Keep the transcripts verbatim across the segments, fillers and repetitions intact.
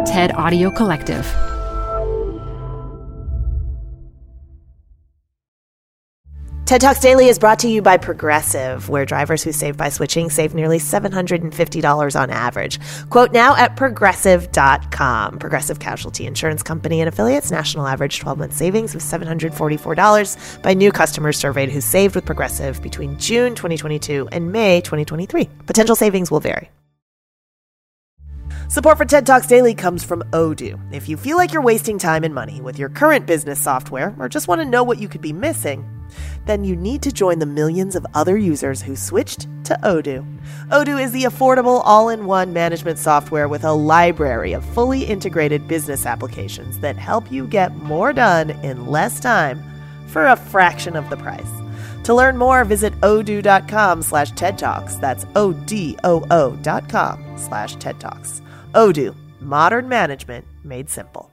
TED Audio Collective. TED Talks Daily is brought to you by Progressive, where drivers who save by switching save nearly seven hundred fifty dollars on average. Quote now at progressive dot com. Progressive Casualty Insurance Company and affiliates. National average twelve-month savings of seven hundred forty-four dollars by new customers surveyed who saved with Progressive between June twenty twenty-two and May twenty twenty-three. Potential savings will vary. Support for TED Talks Daily comes from Odoo. If you feel like you're wasting time and money with your current business software or just want to know what you could be missing, then you need to join the millions of other users who switched to Odoo. Odoo is the affordable all-in-one management software with a library of fully integrated business applications that help you get more done in less time for a fraction of the price. To learn more, visit odoo.com slash TED Talks. That's O-D-O-O dot com slash TED Talks. Odoo, modern management made simple.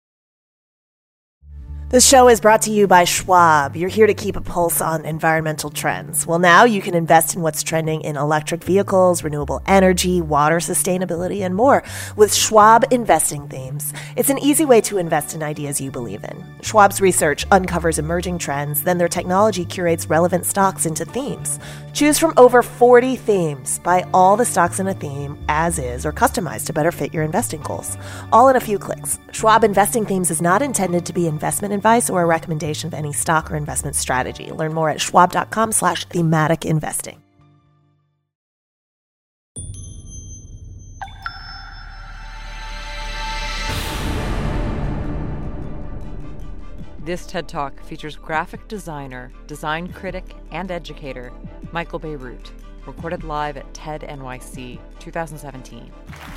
This show is brought to you by Schwab. You're here to keep a pulse on environmental trends. Well, now you can invest in what's trending in electric vehicles, renewable energy, water sustainability, and more with Schwab Investing Themes. It's an easy way to invest in ideas you believe in. Schwab's research uncovers emerging trends, then their technology curates relevant stocks into themes. Choose from over forty themes. Buy all the stocks in a theme as is or customized to better fit your investing goals. All in a few clicks. Schwab Investing Themes is not intended to be investment advice or a recommendation of any stock or investment strategy. Learn more at schwab.com slash thematic investing. This TED Talk features graphic designer, design critic, and educator Michael Bierut, recorded live at TED N Y C twenty seventeen.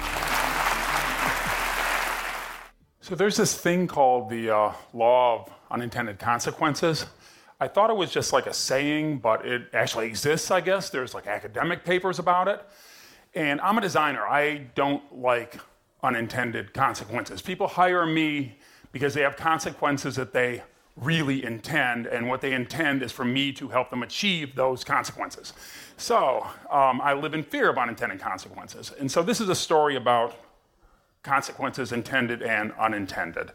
So there's this thing called the uh, law of unintended consequences. I thought it was just like a saying, but it actually exists, I guess. There's like academic papers about it. And I'm a designer. I don't like unintended consequences. People hire me because they have consequences that they really intend, and what they intend is for me to help them achieve those consequences. So um, I live in fear of unintended consequences. And so this is a story about consequences intended and unintended.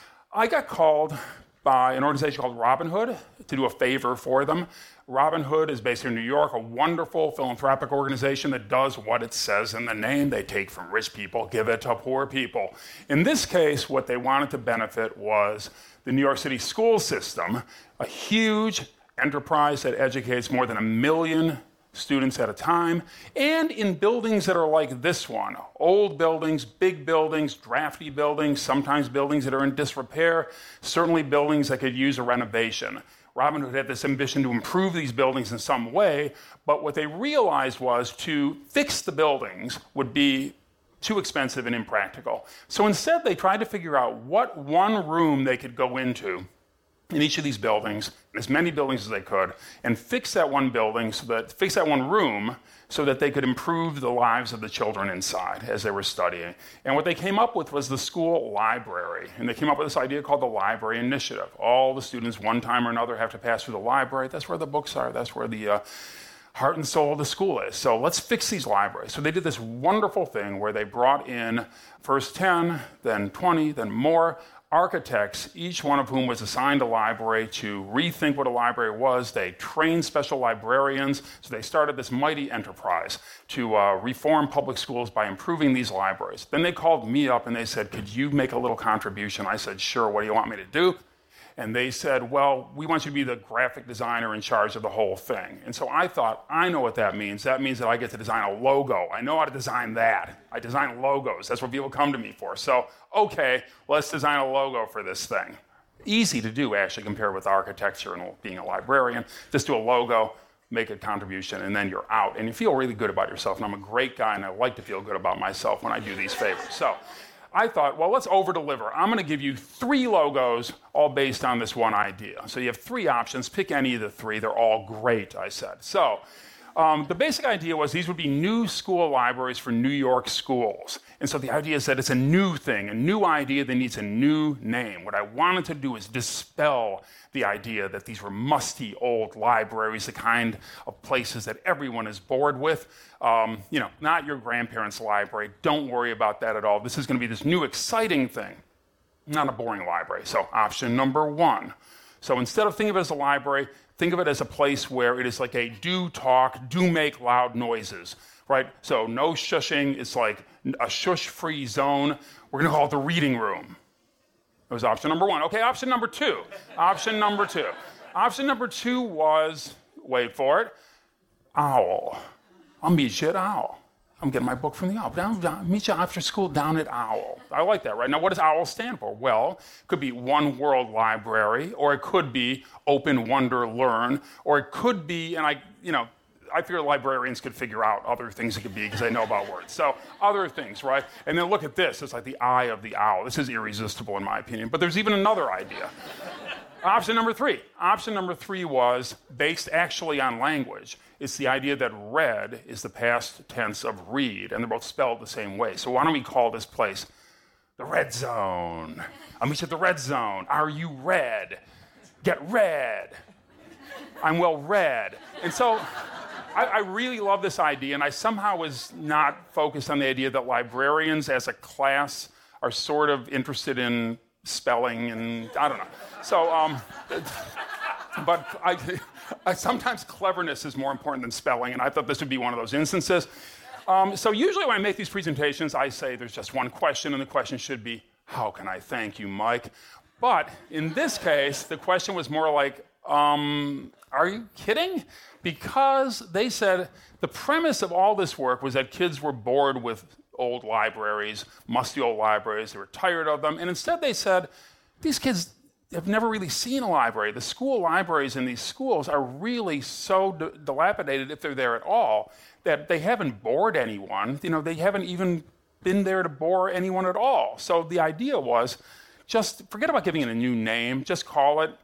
I got called by an organization called Robinhood to do a favor for them. Robinhood is based here in New York, a wonderful philanthropic organization that does what it says in the name. They take from rich people, give it to poor people. In this case, what they wanted to benefit was the New York City school system, a huge enterprise that educates more than a million students at a time, and in buildings that are like this one, old buildings, big buildings, drafty buildings, sometimes buildings that are in disrepair, certainly buildings that could use a renovation. Robinhood had this ambition to improve these buildings in some way, but what they realized was to fix the buildings would be too expensive and impractical. So instead, they tried to figure out what one room they could go into in each of these buildings, as many buildings as they could, and fix that one building, so that fix that one room, so that they could improve the lives of the children inside as they were studying. And what they came up with was the school library, and they came up with this idea called the Library Initiative. All the students, one time or another, have to pass through the library. That's where the books are. That's where the uh, heart and soul of the school is. So let's fix these libraries. So they did this wonderful thing where they brought in first ten, then twenty, then more architects, each one of whom was assigned a library to rethink what a library was. They trained special librarians, so they started this mighty enterprise to uh, reform public schools by improving these libraries. Then they called me up and they said, could you make a little contribution? I said, sure, what do you want me to do? And they said, well, we want you to be the graphic designer in charge of the whole thing. And so I thought, I know what that means. That means that I get to design a logo. I know how to design that. I design logos. That's what people come to me for. So, okay, let's design a logo for this thing. Easy to do, actually, compared with architecture and being a librarian. Just do a logo, make a contribution, and then you're out. And you feel really good about yourself. And I'm a great guy, and I like to feel good about myself when I do these favors. So I thought, well, let's over-deliver. I'm going to give you three logos, all based on this one idea. So you have three options. Pick any of the three. They're all great, I said. So Um, the basic idea was these would be new school libraries for New York schools. And so the idea is that it's a new thing, a new idea that needs a new name. What I wanted to do is dispel the idea that these were musty old libraries, the kind of places that everyone is bored with. Um, you know, not your grandparents' library. Don't worry about that at all. This is going to be this new exciting thing, not a boring library. So option number one. So instead of thinking of it as a library, think of it as a place where it is like a do talk, do make loud noises, right? So no shushing. It's like a shush-free zone. We're going to call it the reading room. That was option number one. Okay, option number two. Option number two. Option number two was, wait for it, Owl. I'll meet you at Owl. I'm getting my book from the Owl. Down, down, meet you after school down at Owl. I like that, right? Now, what does Owl stand for? Well, it could be One World Library, or it could be Open Wonder Learn, or it could be, and I, you know, I figure librarians could figure out other things it could be because they know about words. So other things, right? And then look at this. It's like the eye of the owl. This is irresistible in my opinion. But there's even another idea. Option number three. Option number three was based actually on language. It's the idea that read is the past tense of read, and they're both spelled the same way. So why don't we call this place the Red Zone? I'll meet you at the Red Zone. Are you read? Get read. I'm well read. And so I, I really love this idea, and I somehow was not focused on the idea that librarians as a class are sort of interested in spelling, and I don't know. So, um, but I, I, sometimes cleverness is more important than spelling, and I thought this would be one of those instances. Um, so usually when I make these presentations, I say there's just one question, and the question should be, how can I thank you, Mike? But in this case, the question was more like, um, are you kidding? Because they said the premise of all this work was that kids were bored with old libraries, musty old libraries. They were tired of them. And instead they said, these kids have never really seen a library. The school libraries in these schools are really so d- dilapidated, if they're there at all, that they haven't bored anyone. You know, they haven't even been there to bore anyone at all. So the idea was just forget about giving it a new name. Just call it,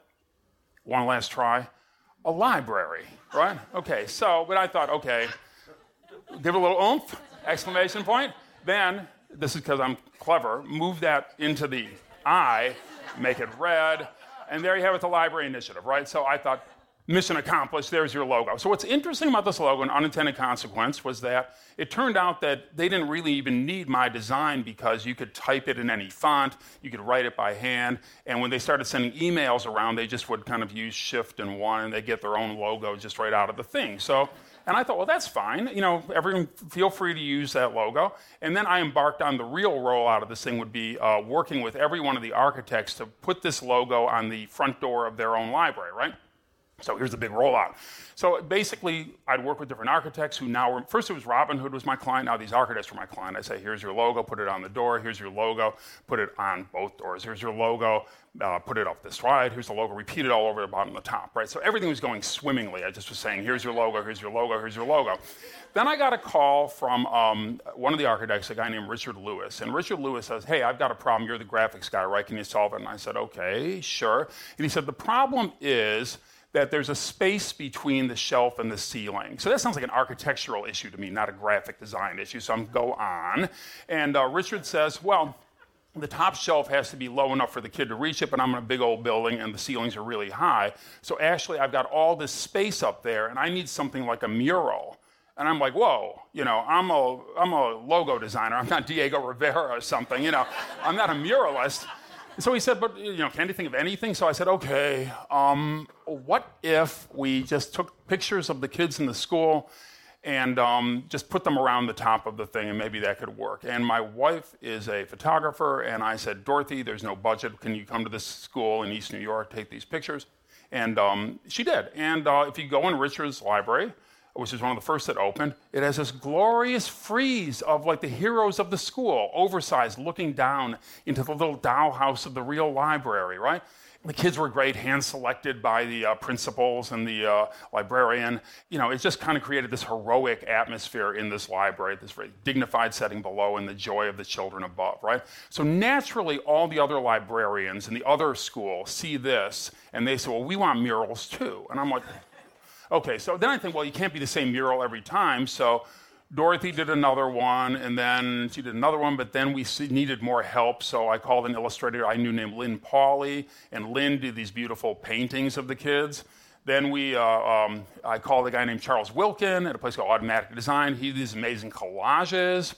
one last try, a library, right? Okay, so, but I thought, okay, give it a little oomph, exclamation point. Then, this is because I'm clever, move that into the I, make it red, and there you have it, the library initiative, right? So I thought, mission accomplished, there's your logo. So what's interesting about this logo, an unintended consequence, was that it turned out that they didn't really even need my design because you could type it in any font, you could write it by hand, and when they started sending emails around, they just would kind of use shift and one, and they get their own logo just right out of the thing. So, and I thought, well, that's fine. You know, everyone feel free to use that logo. And then I embarked on the real rollout of this thing would be uh, working with every one of the architects to put this logo on the front door of their own library, right? So here's the big rollout. So basically, I'd work with different architects who now were, first it was Robinhood was my client, now these architects were my client. I say, here's your logo, put it on the door, here's your logo, put it on both doors, here's your logo, uh, put it up this side, here's the logo, repeat it all over the bottom and the top, right? So everything was going swimmingly. I just was saying, here's your logo, here's your logo, here's your logo. Then I got a call from um, one of the architects, a guy named Richard Lewis. And Richard Lewis says, hey, I've got a problem. You're the graphics guy, right? Can you solve it? And I said, okay, sure. And he said, the problem is that there's a space between the shelf and the ceiling. So that sounds like an architectural issue to me, not a graphic design issue. So I'm go on. And uh, Richard says, well, the top shelf has to be low enough for the kid to reach it, but I'm in a big old building and the ceilings are really high. So actually, I've got all this space up there, and I need something like a mural. And I'm like, whoa, you know, I'm a, I'm a logo designer. I'm not Diego Rivera or something, you know. I'm not a muralist. And so he said, but, you know, can't you think of anything? So I said, okay, um, what if we just took pictures of the kids in the school and um, just put them around the top of the thing, and maybe that could work. And my wife is a photographer, and I said, Dorothy, there's no budget. Can you come to this school in East New York, take these pictures? And um, she did. And uh, if you go in Richard's library, which is one of the first that opened, it has this glorious frieze of like the heroes of the school, oversized, looking down into the little dollhouse of the real library, right? The kids were great, hand-selected by the uh, principals and the uh, librarian. You know, it just kind of created this heroic atmosphere in this library, this very dignified setting below and the joy of the children above, right? So naturally, all the other librarians in the other school see this, and they say, well, we want murals too. And I'm like, Okay, so then I think, well, you can't be the same mural every time, so Dorothy did another one, and then she did another one, but then we needed more help, so I called an illustrator I knew named Lynn Pauley, and Lynn did these beautiful paintings of the kids. Then we, uh, um, I called a guy named Charles Wilkin at a place called Automatic Design. He did these amazing collages.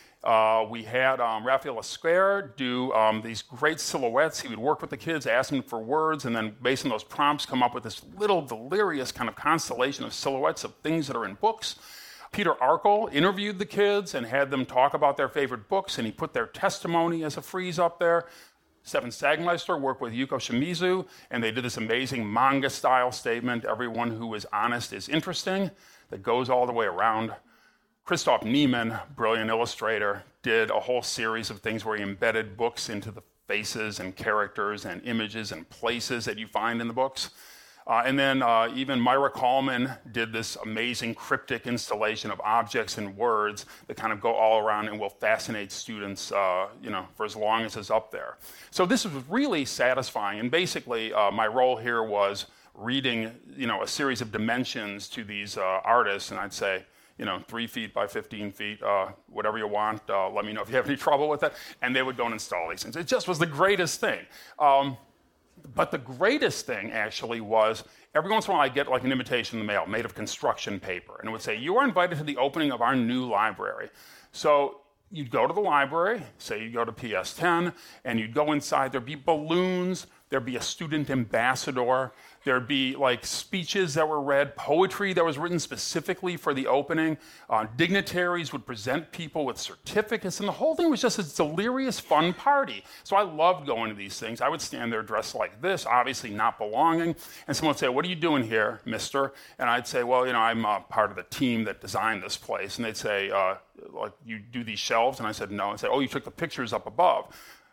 Uh, we had um, Raphael Esquer do um, these great silhouettes. He would work with the kids, ask them for words, and then based on those prompts, come up with this little delirious kind of constellation of silhouettes of things that are in books. Peter Arkell interviewed the kids and had them talk about their favorite books, and he put their testimony as a frieze up there. Stefan Sagmeister worked with Yuko Shimizu, and they did this amazing manga-style statement, everyone who is honest is interesting, that goes all the way around. Christoph Niemann, brilliant illustrator, did a whole series of things where he embedded books into the faces and characters and images and places that you find in the books. Uh, and then uh, even Myra Coleman did this amazing cryptic installation of objects and words that kind of go all around and will fascinate students, uh, you know, for as long as it's up there. So this was really satisfying. And basically, uh, my role here was reading, you know, a series of dimensions to these uh, artists, and I'd say, you know, three feet by fifteen feet, uh, whatever you want. Uh, let me know if you have any trouble with it. And they would go and install these things. It just was the greatest thing. Um, But the greatest thing, actually, was every once in a while I'd get like an invitation in the mail made of construction paper, and it would say, you are invited to the opening of our new library. So you'd go to the library, say you go to P S ten, and you'd go inside, there'd be balloons, there'd be a student ambassador, there'd be like speeches that were read, poetry that was written specifically for the opening. Uh, dignitaries would present people with certificates, and the whole thing was just a delirious, fun party. So I loved going to these things. I would stand there dressed like this, obviously not belonging, and someone would say, what are you doing here, mister? And I'd say, well, you know, I'm uh, part of the team that designed this place. And they'd say, uh, like, you do these shelves? And I said, no. And say, oh, you took the pictures up above.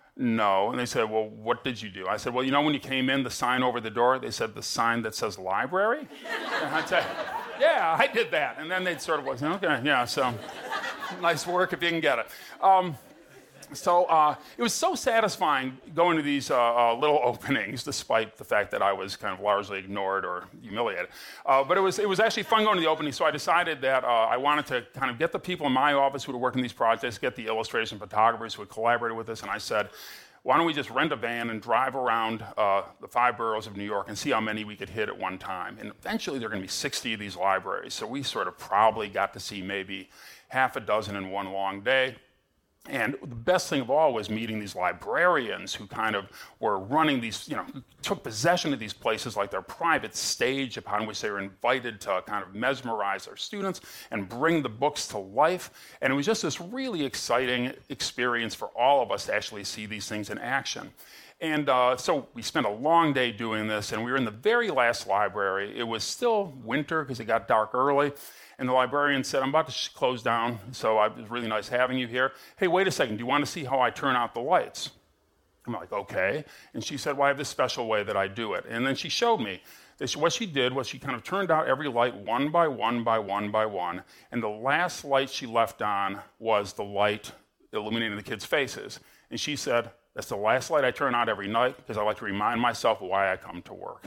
No. And they said, well, what did you do? I said, well, you know when you came in, the sign over the door, they said the sign that says library? And I'd say, yeah, I did that. And then they'd sort of like, okay, yeah, so nice work if you can get it. Um, so uh, it was so satisfying going to these uh, uh, little openings, despite the fact that I was kind of largely ignored or humiliated. Uh, but it was it was actually fun going to the opening, so I decided that uh, I wanted to kind of get the people in my office who would work in these projects, get the illustrators and photographers who would collaborate with us, and I said, why don't we just rent a van and drive around uh, the five boroughs of New York and see how many we could hit at one time. And eventually there are going to be sixty of these libraries, so we sort of probably got to see maybe half a dozen in one long day. And the best thing of all was meeting these librarians who kind of were running these, you know, who took possession of these places like their private stage upon which they were invited to kind of mesmerize their students and bring the books to life. And it was just this really exciting experience for all of us to actually see these things in action. And uh, so we spent a long day doing this, and we were in the very last library. It was still winter because it got dark early. And the librarian said, I'm about to sh- close down, so I, it was really nice having you here. Hey, wait a second, do you want to see how I turn out the lights? I'm like, okay. And she said, well, I have this special way that I do it. And then she showed me. That she, what she did was she kind of turned out every light one by one by one by one. And the last light she left on was the light illuminating the kids' faces. And she said, that's the last light I turn out every night because I like to remind myself why I come to work.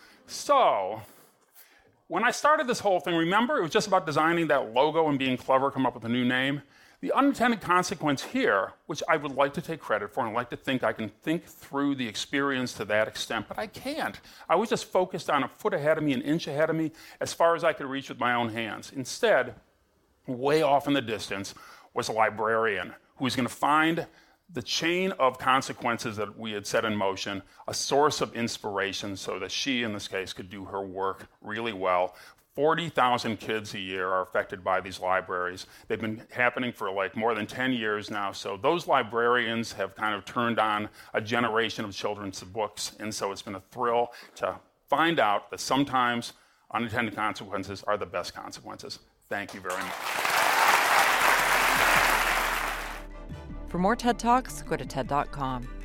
So when I started this whole thing, remember, it was just about designing that logo and being clever, come up with a new name. The unintended consequence here, which I would like to take credit for and like to think I can think through the experience to that extent, but I can't. I was just focused on a foot ahead of me, an inch ahead of me, as far as I could reach with my own hands. Instead, way off in the distance was a librarian who was going to find the chain of consequences that we had set in motion, a source of inspiration so that she, in this case, could do her work really well. forty thousand kids a year are affected by these libraries. They've been happening for like more than ten years now, so those librarians have kind of turned on a generation of children's books, and so it's been a thrill to find out that sometimes unintended consequences are the best consequences. Thank you very much. For more TED Talks, go to TED dot com.